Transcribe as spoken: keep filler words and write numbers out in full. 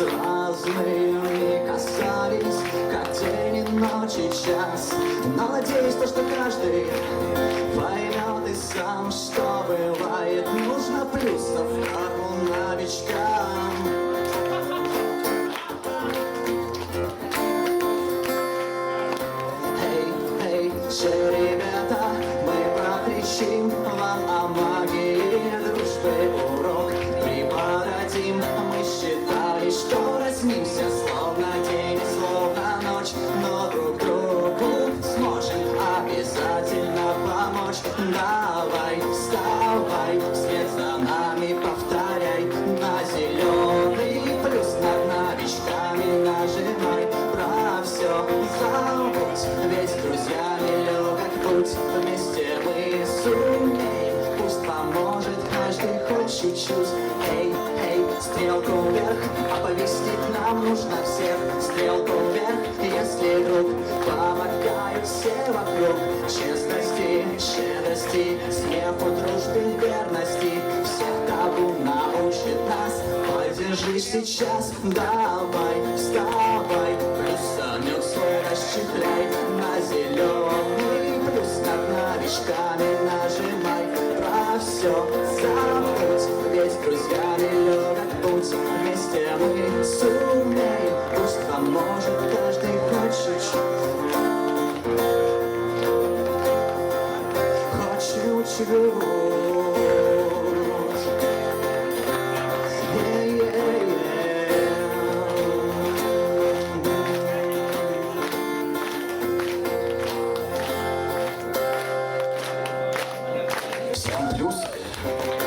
разными касались, как день и ночь и час. Но надеюсь, то, что каждый поймет и сам, что бывает. Нужно плюсов карму новичкам. Эй, эй, че, ребята, мы покричим вам о магии дружбы урок преподадим. Мы считали, что разнимся, словно день, словно ночь, но друг другу сможем обязательно помочь. Давай, вставай, вслед за нами повторяй, на зеленый плюс над новичками нажимай. Про все забудь, ведь с друзьями легок путь. Вместе мы сумеем, пусть поможет каждый хоть чуть-чуть. Эй, эй, стрелку вверх, оповестить нам нужно всех. Стрелку вверх, если вдруг помогают все вокруг. Честности, щедрости, смеху, дружбе, верности. Всех табу научит нас, поддержи сейчас. Давай, вставай, плюсанет свой расчехляй. На зеленый плюс над новичками нажимай. Про все забудь, ведь друзьями легок путь. Вместе мы сумеем, пусть поможет каждый хоть чуть-чуть. Хоть чуть-чуть. Всем плюс.